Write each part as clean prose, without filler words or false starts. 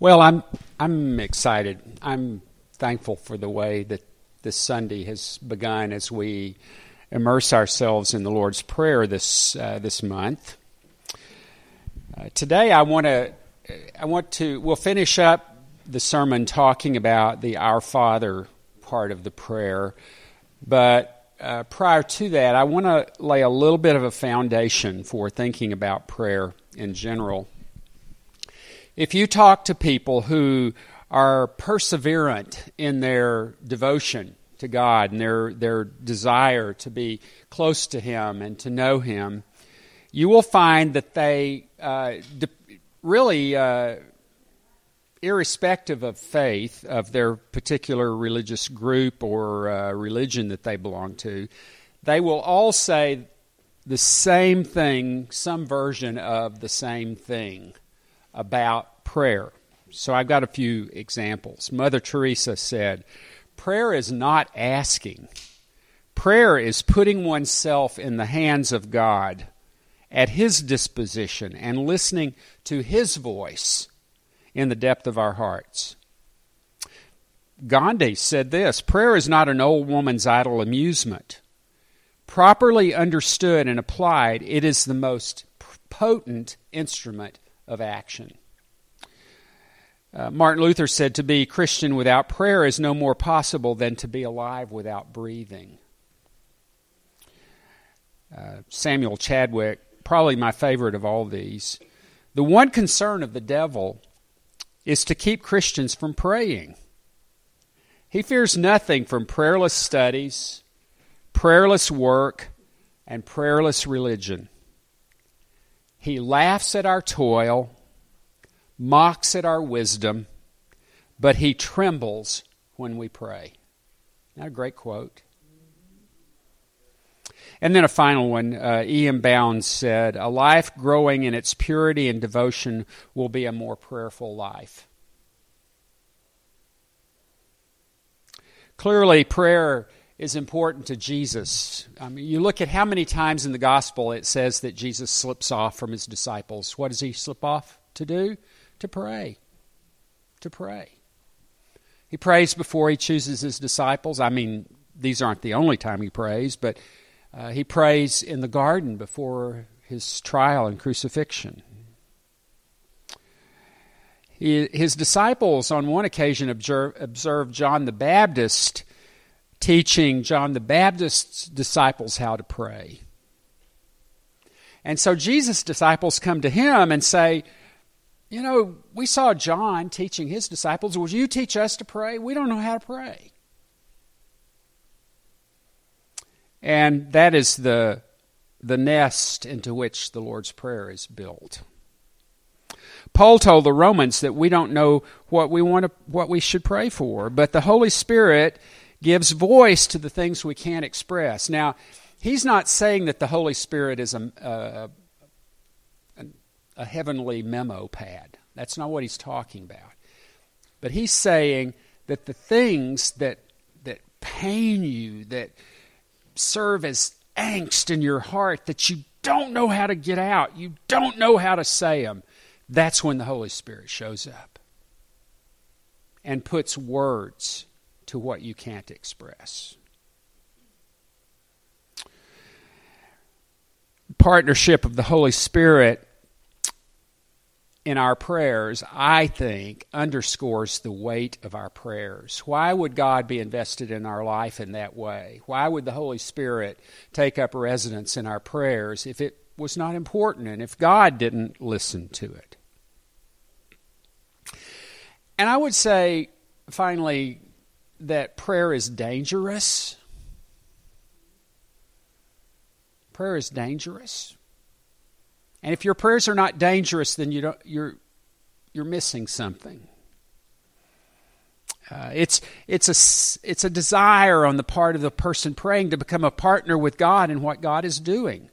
Well, I'm excited. I'm thankful for the way that this Sunday has begun as we immerse ourselves in the Lord's Prayer this month. Today, we'll finish up the sermon talking about the Our Father part of the prayer, but prior to that, I want to lay a little bit of a foundation for thinking about prayer in general. If you talk to people who are perseverant in their devotion to God and their desire to be close to Him and to know Him, you will find that they really, irrespective of faith, of their particular religious group or religion that they belong to, they will all say the same thing, some version of the same thing about prayer. So I've got a few examples. Mother Teresa said, "Prayer is not asking. Prayer is putting oneself in the hands of God at His disposition and listening to His voice in the depth of our hearts." Gandhi said this, "Prayer is not an old woman's idle amusement. Properly understood and applied, it is the most potent instrument of action." Martin Luther said, "To be Christian without prayer is no more possible than to be alive without breathing." Samuel Chadwick, probably my favorite of all these, "The one concern of the devil is to keep Christians from praying. He fears nothing from prayerless studies, prayerless work, and prayerless religion. He laughs at our toil, mocks at our wisdom, but he trembles when we pray." Not a great quote. And then a final one, E.M. Bounds said, "A life growing in its purity and devotion will be a more prayerful life." Clearly, prayer is important to Jesus. You look at how many times in the gospel it says that Jesus slips off from His disciples. What does He slip off to do? To pray. To pray. He prays before He chooses His disciples. I mean, these aren't the only time He prays, but He prays in the garden before His trial and crucifixion. His disciples on one occasion observed John the Baptist teaching John the Baptist's disciples how to pray. And so Jesus' disciples come to Him and say, "You know, we saw John teaching his disciples. Would you teach us to pray? We don't know how to pray." And that is the nest into which the Lord's Prayer is built. Paul told the Romans that we don't know what we should pray for, but the Holy Spirit gives voice to the things we can't express. Now, he's not saying that the Holy Spirit is a heavenly memo pad. That's not what he's talking about. But he's saying that the things that pain you, that serve as angst in your heart, that you don't know how to get out, you don't know how to say them, that's when the Holy Spirit shows up and puts words to what you can't express. Partnership of the Holy Spirit in our prayers, I think, underscores the weight of our prayers. Why would God be invested in our life in that way? Why would the Holy Spirit take up residence in our prayers if it was not important and if God didn't listen to it? And I would say, finally, that prayer is dangerous. Prayer is dangerous. And if your prayers are not dangerous, then you're missing something. It's a desire on the part of the person praying to become a partner with God in what God is doing.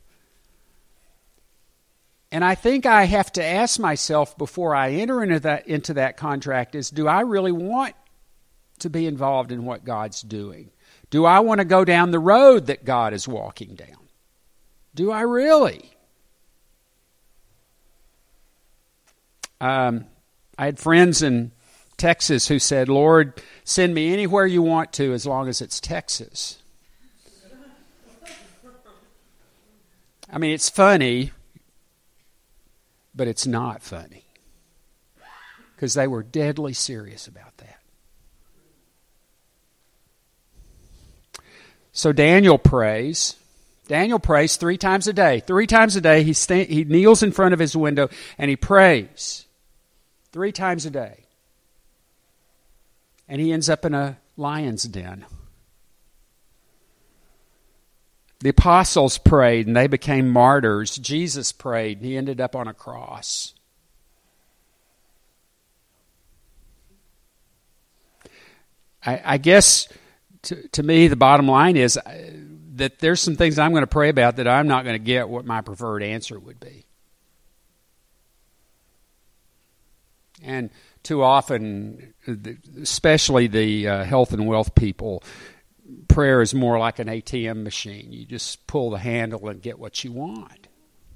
And I think I have to ask myself before I enter into that contract is, do I really want to be involved in what God's doing? Do I want to go down the road that God is walking down? Do I really? I had friends in Texas who said, Lord, send me anywhere you want to as long as it's Texas. I mean, it's funny, but it's not funny. Because they were deadly serious about that. So Daniel prays. Daniel prays 3 times a day. 3 times a day he kneels in front of his window and he prays. 3 times a day. And he ends up in a lion's den. The apostles prayed and they became martyrs. Jesus prayed and he ended up on a cross. I guess to me the bottom line is that there's some things I'm going to pray about that I'm not going to get what my preferred answer would be. And too often, especially the health and wealth people, prayer is more like an ATM machine. You just pull the handle and get what you want.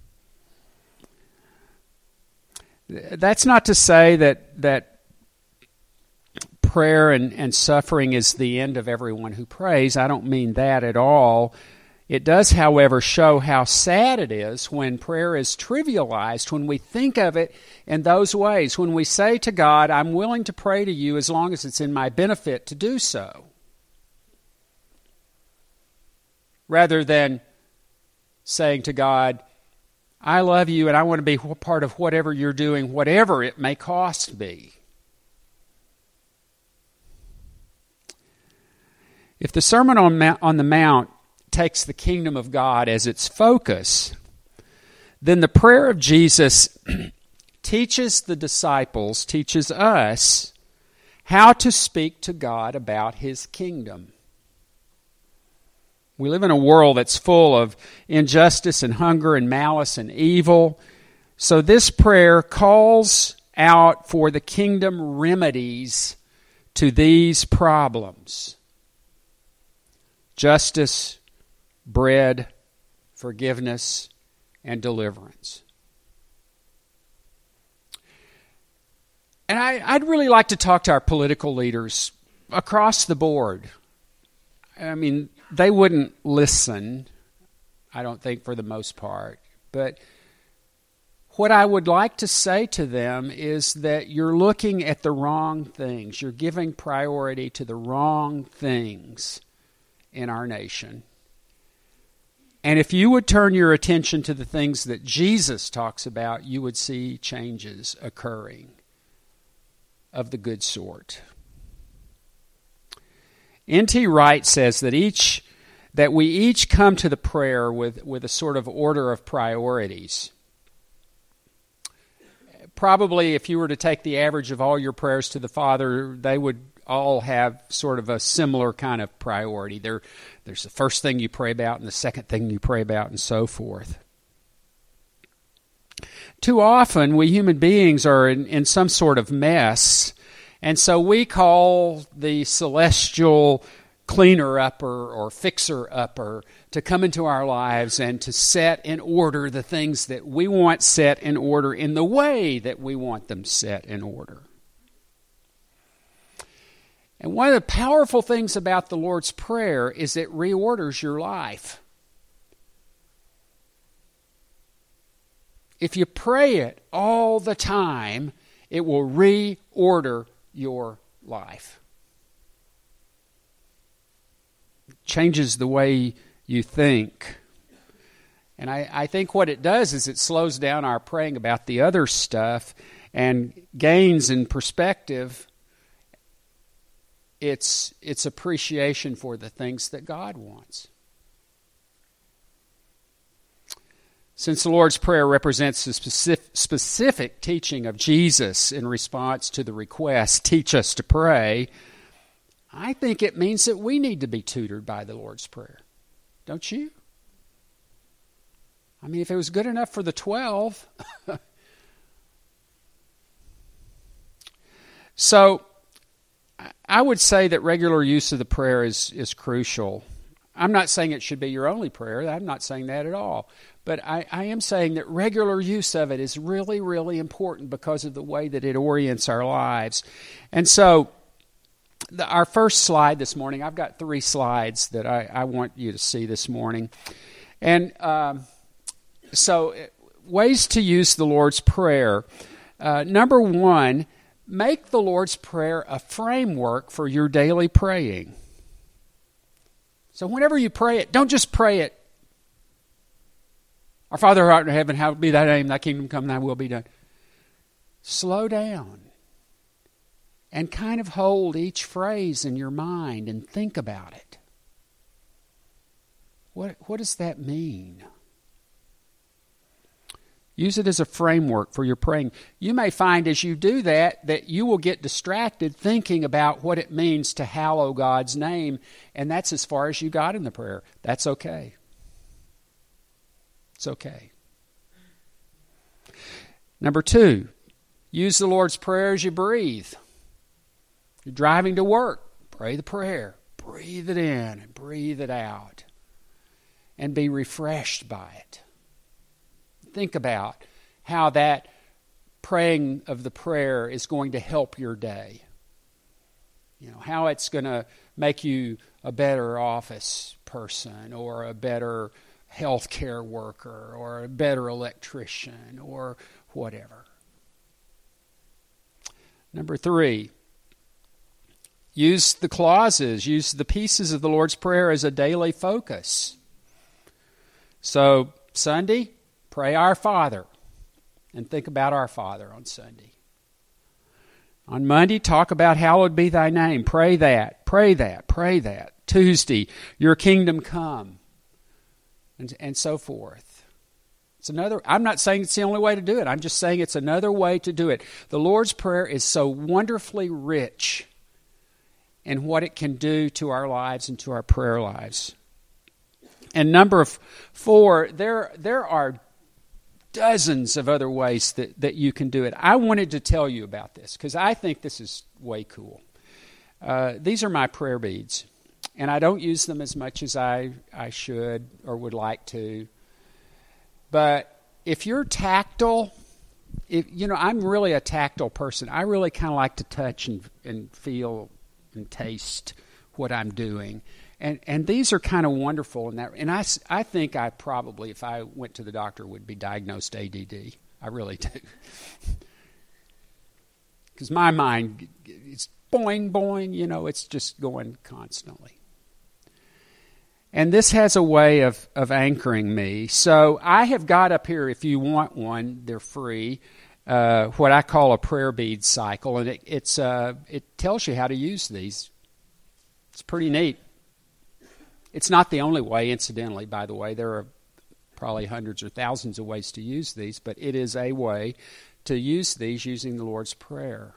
That's not to say that prayer and suffering is the end of everyone who prays. I don't mean that at all. It does, however, show how sad it is when prayer is trivialized, when we think of it in those ways, when we say to God, I'm willing to pray to you as long as it's in my benefit to do so. Rather than saying to God, I love you and I want to be part of whatever you're doing, whatever it may cost me. If the Sermon on the Mount takes the kingdom of God as its focus, then the prayer of Jesus teaches the disciples, teaches us, how to speak to God about His kingdom. We live in a world that's full of injustice and hunger and malice and evil. So this prayer calls out for the kingdom remedies to these problems. Justice, bread, forgiveness, and deliverance. And I'd really like to talk to our political leaders across the board. I mean, they wouldn't listen, I don't think, for the most part. But what I would like to say to them is that you're looking at the wrong things. You're giving priority to the wrong things in our nation. And if you would turn your attention to the things that Jesus talks about, you would see changes occurring of the good sort. N.T. Wright says that we each come to the prayer with a sort of order of priorities. Probably if you were to take the average of all your prayers to the Father, they would all have sort of a similar kind of priority. There's the first thing you pray about and the second thing you pray about and so forth. Too often, we human beings are in some sort of mess, and so we call the celestial cleaner-upper or fixer-upper to come into our lives and to set in order the things that we want set in order in the way that we want them set in order. And one of the powerful things about the Lord's Prayer is it reorders your life. If you pray it all the time, it will reorder your life. It changes the way you think. And I think what it does is it slows down our praying about the other stuff and gains in perspective its appreciation for the things that God wants. Since the Lord's Prayer represents a specific teaching of Jesus in response to the request, teach us to pray, I think it means that we need to be tutored by the Lord's Prayer. Don't you? I mean, if it was good enough for the 12. So, I would say that regular use of the prayer is crucial. I'm not saying it should be your only prayer. I'm not saying that at all. But I am saying that regular use of it is really, really important because of the way that it orients our lives. And so our first slide this morning, I've got 3 slides that I want you to see this morning. And so ways to use the Lord's Prayer. Number 1, make the Lord's Prayer a framework for your daily praying. So whenever you pray it, don't just pray it. Our Father who art in heaven, hallowed be thy name, thy kingdom come, thy will be done. Slow down and kind of hold each phrase in your mind and think about it. What does that mean? Use it as a framework for your praying. You may find as you do that you will get distracted thinking about what it means to hallow God's name, and that's as far as you got in the prayer. That's okay. It's okay. Number 2, use the Lord's Prayer as you breathe. You're driving to work, pray the prayer. Breathe it in and breathe it out. And be refreshed by it. Think about how that praying of the prayer is going to help your day. How it's going to make you a better office person or a better healthcare worker or a better electrician or whatever. Number 3, use the clauses, use the pieces of the Lord's Prayer as a daily focus. So, Sunday, pray Our Father and think about Our Father on Sunday. On Monday, talk about hallowed be thy name. Pray that, pray that, pray that. Tuesday, your kingdom come, and so forth. I'm not saying it's the only way to do it. I'm just saying it's another way to do it. The Lord's Prayer is so wonderfully rich in what it can do to our lives and to our prayer lives. And number 4, there are dozens of other ways that you can do it. I wanted to tell you about this because I think this is way cool. These are my prayer beads, and I don't use them as much as I should or would like to. But if you're tactile, I'm really a tactile person. I really kind of like to touch and feel and taste what I'm doing. And these are kind of wonderful in that. And I think I probably, if I went to the doctor, would be diagnosed ADD. I really do. Because my mind, it's boing, boing, it's just going constantly. And this has a way of anchoring me. So I have got up here, if you want one, they're free, what I call a prayer bead cycle. And it tells you how to use these. It's pretty neat. It's not the only way, incidentally, by the way. There are probably hundreds or thousands of ways to use these, but it is a way to use these using the Lord's Prayer.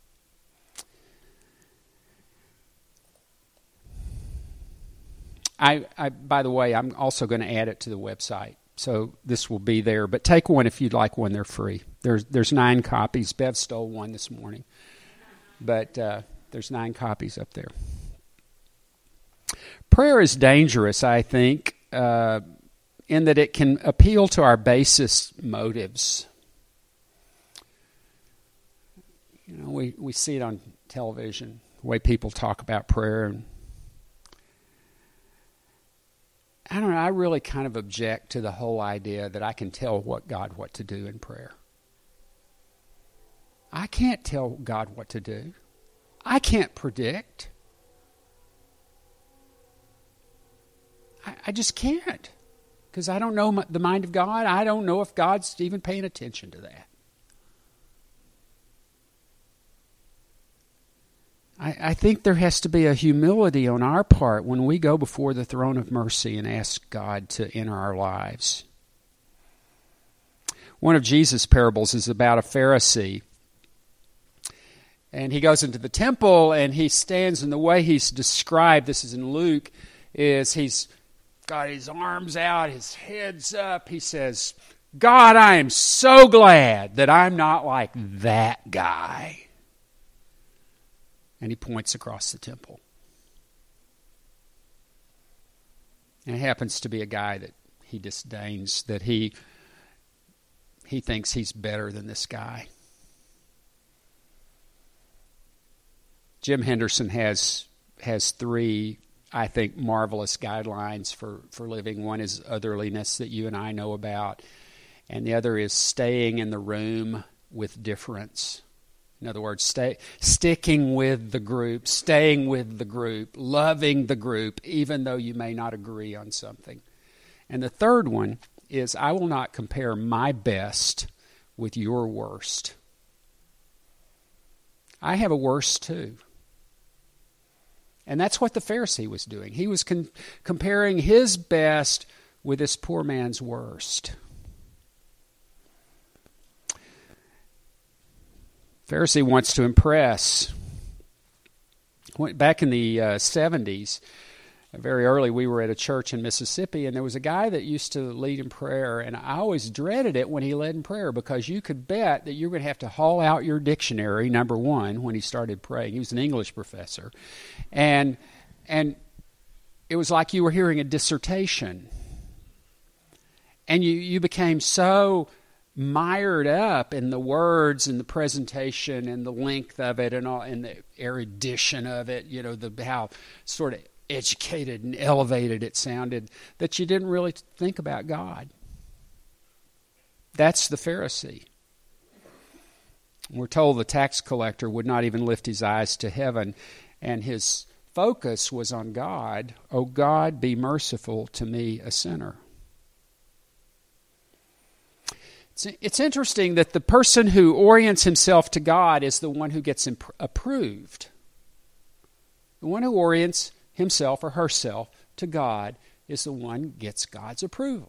By the way, I'm also going to add it to the website, so this will be there. But take one if you'd like one. They're free. There's 9 copies. Bev stole one this morning, but there's 9 copies up there. Prayer is dangerous, I think, in that it can appeal to our basest motives. We see it on television, the way people talk about prayer. And I don't know, I really kind of object to the whole idea that I can tell God what to do in prayer. I can't tell God what to do. I can't predict. I just can't, because I don't know the mind of God. I don't know if God's even paying attention to that. I think there has to be a humility on our part when we go before the throne of mercy and ask God to enter our lives. One of Jesus' parables is about a Pharisee. And he goes into the temple and he stands, and the way he's described, this is in Luke, is he's got his arms out, his head's up. He says, God, I am so glad that I'm not like that guy. And he points across the temple. And it happens to be a guy that he disdains, that he thinks he's better than this guy. Jim Henderson has three, I think, marvelous guidelines for living. One is otherliness that you and I know about, and the other is staying in the room with difference. In other words, sticking with the group, staying with the group, loving the group, even though you may not agree on something. And the third one is, I will not compare my best with your worst. I have a worst too. And that's what the Pharisee was doing. He was comparing his best with this poor man's worst. Pharisee wants to impress. Back in the 70s, very early, we were at a church in Mississippi, and there was a guy that used to lead in prayer, and I always dreaded it when he led in prayer, because you could bet that you were going to have to haul out your dictionary, number one, when he started praying. He was an English professor. And it was like you were hearing a dissertation. And you became so mired up in the words and the presentation and the length of it and all, and the erudition of it, how sort of educated and elevated it sounded, that you didn't really think about God. That's the Pharisee. We're told the tax collector would not even lift his eyes to heaven, and his focus was on God. "O God, be merciful to me, a sinner." It's interesting that the person who orients himself to God is the one who gets approved. The one who orients himself or herself to God is the one who gets God's approval.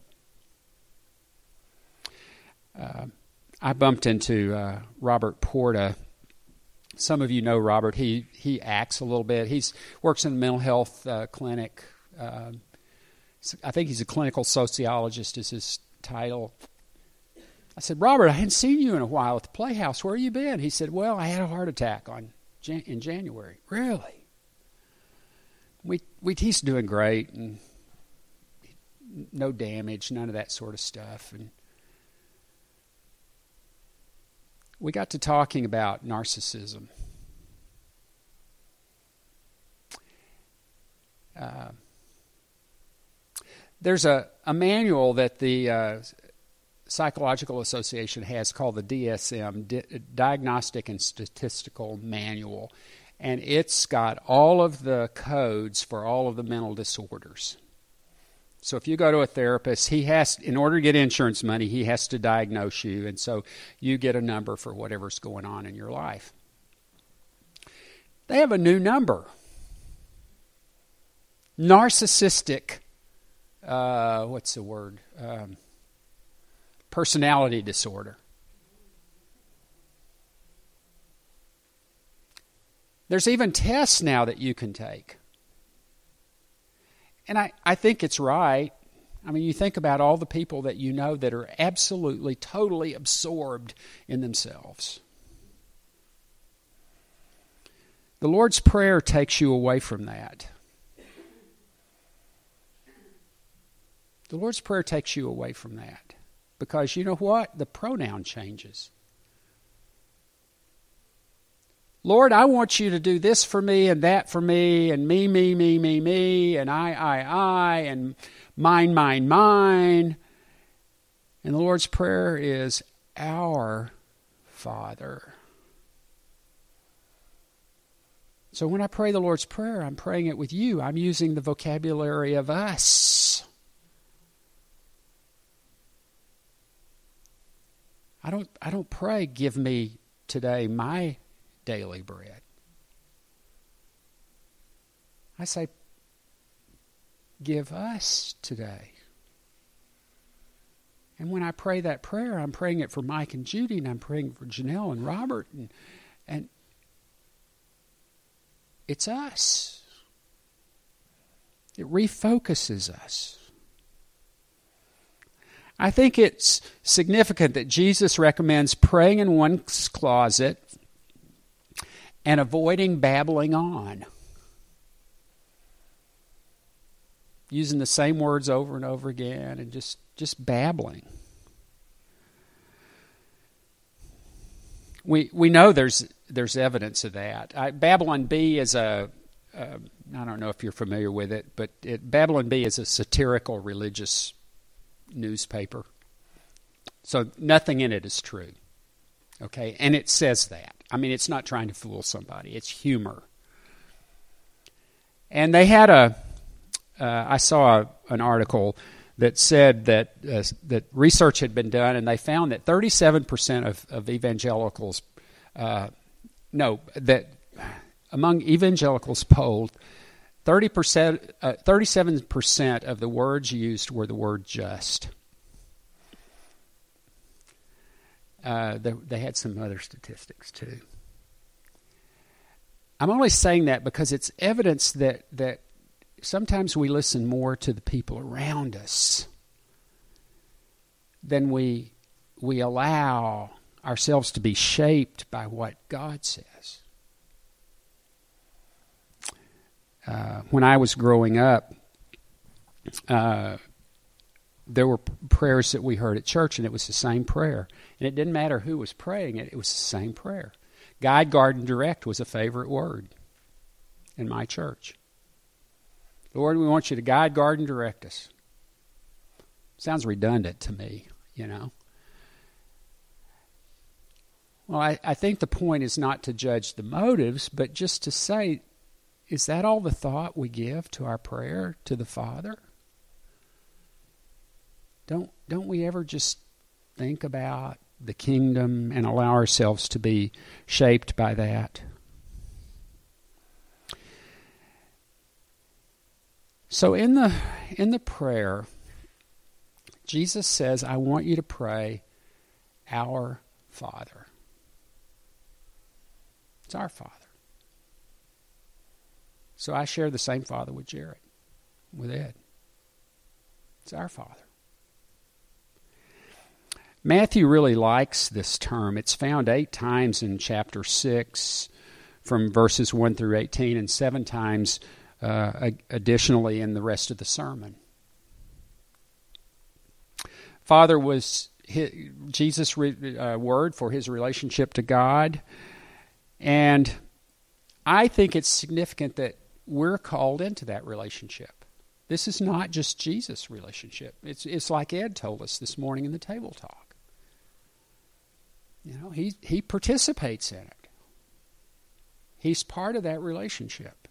I bumped into Robert Porta. Some of you know Robert. He acts a little bit. He works in a mental health clinic. I think he's a clinical sociologist is his title. I said, "Robert, I hadn't seen you in a while at the Playhouse. Where have you been?" He said, "Well, I had a heart attack in January." "Really?" He's doing great, and no damage, none of that sort of stuff. And we got to talking about narcissism. There's a manual that the Psychological Association has called the DSM, Diagnostic and Statistical Manual. And it's got all of the codes for all of the mental disorders. So if you go to a therapist, in order to get insurance money, he has to diagnose you. And so you get a number for whatever's going on in your life. They have a new number. Narcissistic, what's the word? Personality disorder. There's even tests now that you can take. And I think it's right. I mean, you think about all the people that you know that are absolutely, totally absorbed in themselves. The Lord's Prayer takes you away from that. The Lord's Prayer takes you away from that. Because you know what? The pronoun changes. Lord, I want you to do this for me and that for me and me, and I, and mine. And the Lord's Prayer is Our Father. So when I pray the Lord's Prayer, I'm praying it with you. I'm using the vocabulary of us. I don't pray, give me today my daily bread. I say, give us today. And when I pray that prayer, I'm praying it for Mike and Judy, and I'm praying for Janelle and Robert, and it's us. It refocuses us. I think it's significant that Jesus recommends praying in one's closet and avoiding babbling on. using the same words over and over again and just babbling. We know there's evidence of that. Babylon Bee is I don't know if you're familiar with it, but Babylon Bee is a satirical religious newspaper. So nothing in it is true. Okay? And it says that. I mean, it's not trying to fool somebody. It's humor. And they had I saw an article that said that research had been done, and they found that 37% of evangelicals, that among evangelicals polled, 37% of the words used were the word just. They had some other statistics too. I'm only saying that because it's evidence that sometimes we listen more to the people around us than we allow ourselves to be shaped by what God says. When I was growing up, there were prayers that we heard at church, and it was the same prayer. And it didn't matter who was praying it, it was the same prayer. Guide, guard, and direct was a favorite word in my church. Lord, we want you to guide, guard, and direct us. Sounds redundant to me, you know. Well, I think the point is not to judge the motives, but just to say, is that all the thought we give to our prayer to the Father? Don't we ever just think about the kingdom and allow ourselves to be shaped by that? So in the prayer, Jesus says, I want you to pray, Our Father. It's our Father. So I share the same Father with Jared, with Ed. It's our Father. Matthew really likes this term. It's found 8 times in chapter 6 from verses 1 through 18 and 7 times additionally in the rest of the sermon. Father was Jesus' word for his relationship to God. And I think it's significant that we're called into that relationship. This is not just Jesus' relationship. It's like Ed told us this morning in the table talk. You know, he participates in it. He's part of that relationship.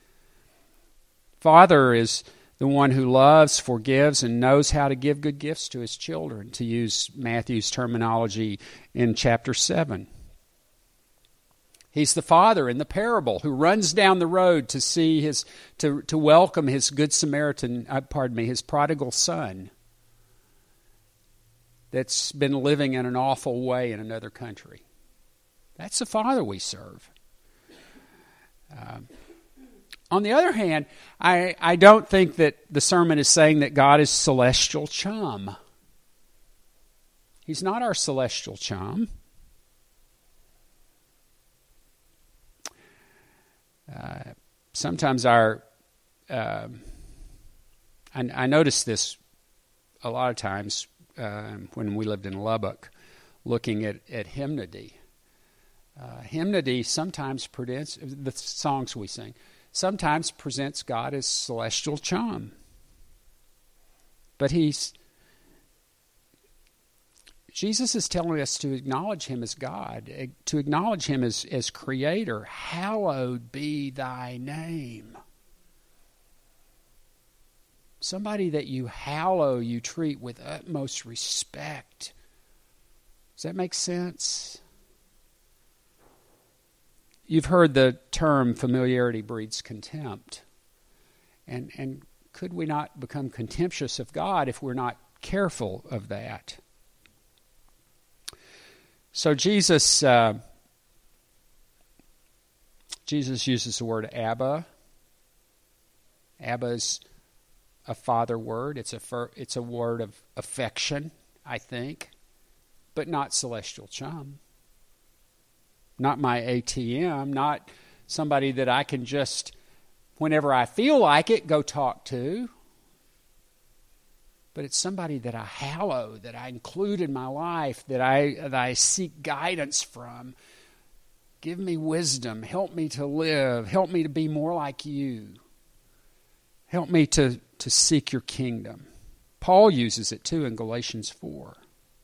Father is the one who loves, forgives, and knows how to give good gifts to his children, to use Matthew's terminology in chapter 7. He's the father in the parable who runs down the road to see to welcome his good Samaritan, his prodigal son that's been living in an awful way in another country. That's the Father we serve. On the other hand, I don't think that the sermon is saying that God is celestial chum. He's not our celestial chum. Sometimes I notice this a lot of times when we lived in Lubbock, looking at hymnody. Hymnody sometimes presents, the songs we sing, sometimes presents God as celestial chum. But Jesus is telling us to acknowledge him as God, to acknowledge him as creator. Hallowed be thy name. Somebody that you hallow, you treat with utmost respect. Does that make sense? You've heard the term familiarity breeds contempt. And could we not become contemptuous of God if we're not careful of that? So Jesus uses the word Abba. Abba is a father word. It's a word of affection, I think, but not celestial chum. Not my ATM, not somebody that I can just, whenever I feel like it, go talk to. but it's somebody that I hallow, that I include in my life, that I seek guidance from. Give me wisdom. Help me to live. Help me to be more like you. Help me to seek your kingdom. Paul uses it too in Galatians 4.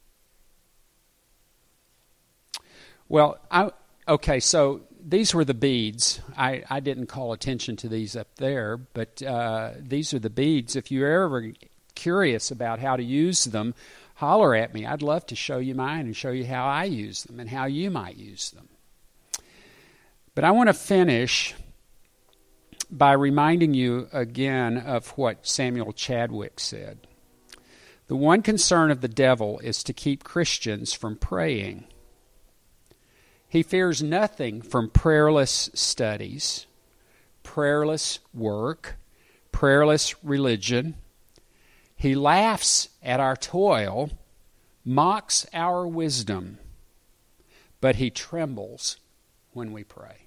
Well, okay, so these were the beads. I didn't call attention to these up there, but these are the beads. If you're ever curious about how to use them, holler at me. I'd love to show you mine and show you how I use them and how you might use them. But I want to finish by reminding you again of what Samuel Chadwick said. The one concern of the devil is to keep Christians from praying. He fears nothing from prayerless studies, prayerless work, prayerless religion. He laughs at our toil, mocks our wisdom, but he trembles when we pray.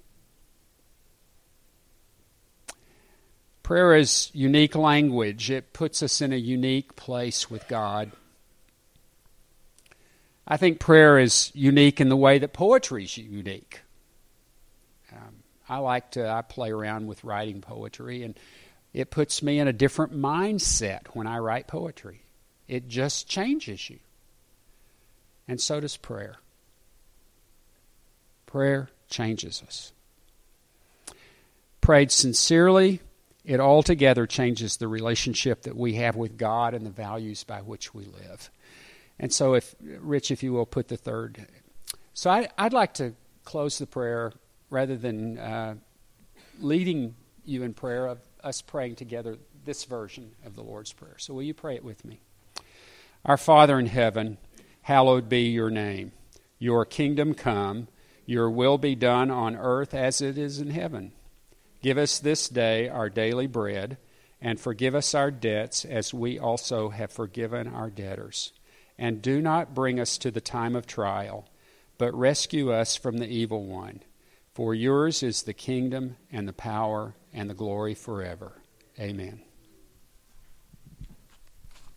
Prayer is unique language. It puts us in a unique place with God. I think prayer is unique in the way that poetry is unique. I play around with writing poetry, and it puts me in a different mindset when I write poetry. It just changes you. And so does prayer. Prayer changes us. Prayed sincerely, it altogether changes the relationship that we have with God and the values by which we live. And so, Rich, if you will, put the third. So I'd like to close the prayer rather than leading you in prayer of us praying together this version of the Lord's Prayer. So will you pray it with me? Our Father in heaven, hallowed be your name. Your kingdom come, your will be done on earth as it is in heaven. Give us this day our daily bread, and forgive us our debts as we also have forgiven our debtors. And do not bring us to the time of trial, but rescue us from the evil one. For yours is the kingdom and the power and the glory forever. Amen.